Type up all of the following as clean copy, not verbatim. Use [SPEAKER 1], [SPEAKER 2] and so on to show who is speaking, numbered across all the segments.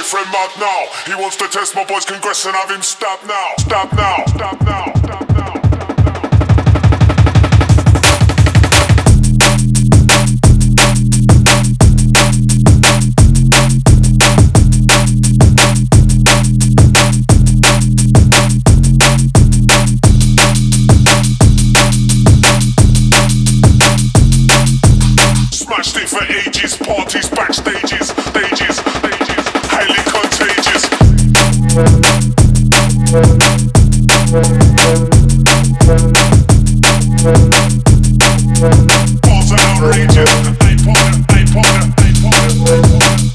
[SPEAKER 1] boyfriend mad now. He wants to test my boy's congress and have him stabbed now. Stabbed now, stabbed now, stabbed now. Smashed it for ages, parties, backstages, stages, stages, highly contagious. Balls are outrageous. I ponder, I ponder, I ponder, I ponder.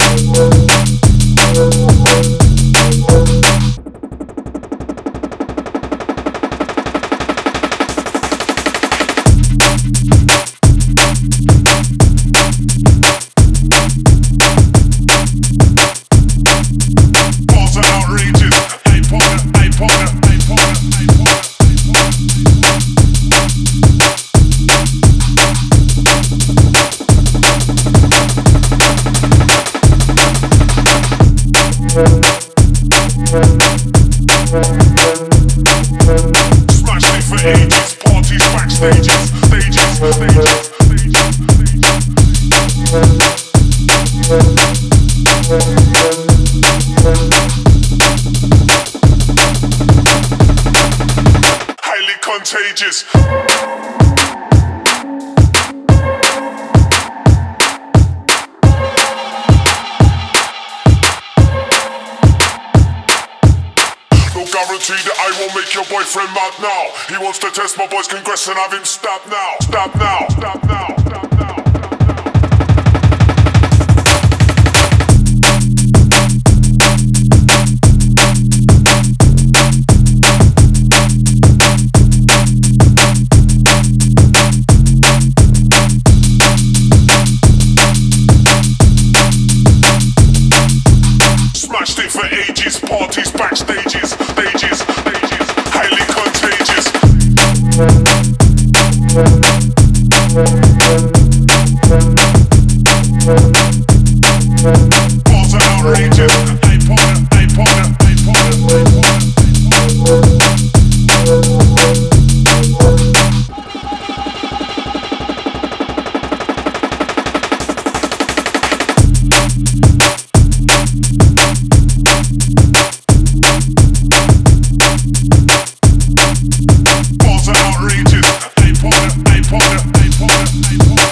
[SPEAKER 1] Smashed it for ages, parties, backstages, stages, stages, highly contagious. Guarantee that I won't make your boyfriend mad now. He wants to test my boy's congress and have him stabbed now. Stabbed now, stabbed now, stabbed now. Smashed it for ages, parties, backstages, stages, stages, highly contagious. Balls are outrageous. I ponder, I ponder, I ponder, I ponder. Balls are outrageous. I ponder, I ponder, I ponder, I ponder.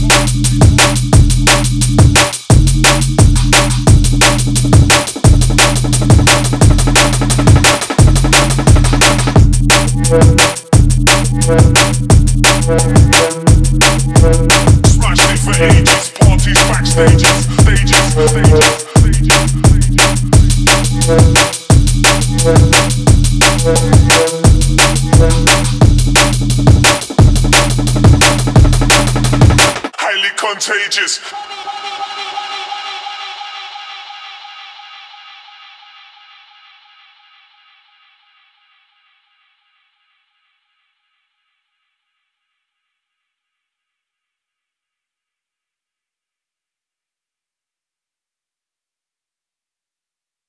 [SPEAKER 1] Smashed it for ages, parties, backstages, stages, stages, stages. Highly contagious.